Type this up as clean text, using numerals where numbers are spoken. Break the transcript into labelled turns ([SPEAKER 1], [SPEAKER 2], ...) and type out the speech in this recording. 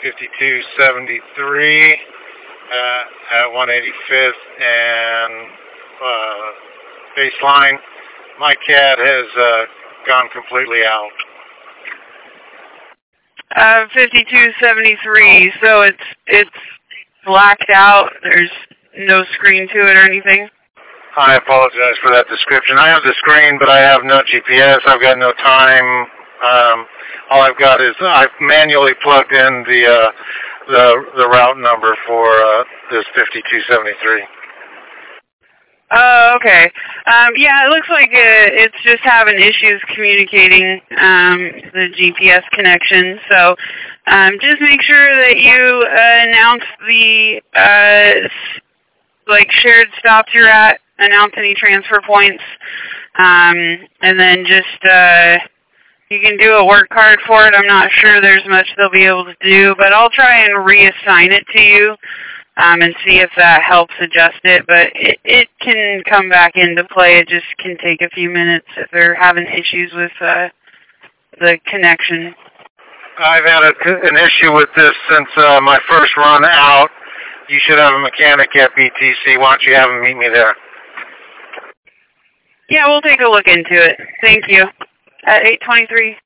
[SPEAKER 1] 5273 at 185th and baseline. My CAD has gone completely out.
[SPEAKER 2] 5273, so it's blacked out. There's no screen to it or anything?
[SPEAKER 1] I apologize for that description. I have the screen, but I have no GPS. I've got no time. All I've got is I've manually plugged in the route number for this 5273.
[SPEAKER 2] Oh, okay. Yeah, it looks like it's just having issues communicating the GPS connection. So just make sure that you announce the shared stops you're at, announce any transfer points, and then just you can do a work card for it. I'm not sure there's much they'll be able to do, but I'll try and reassign it to you. And see if that helps adjust it, but it can come back into play. It just can take a few minutes if they're having issues with the connection.
[SPEAKER 1] I've had an issue with this since my first run out. You should have a mechanic at BTC. Why don't you have him meet me there?
[SPEAKER 2] Yeah, we'll take a look into it. Thank you. At 8:23.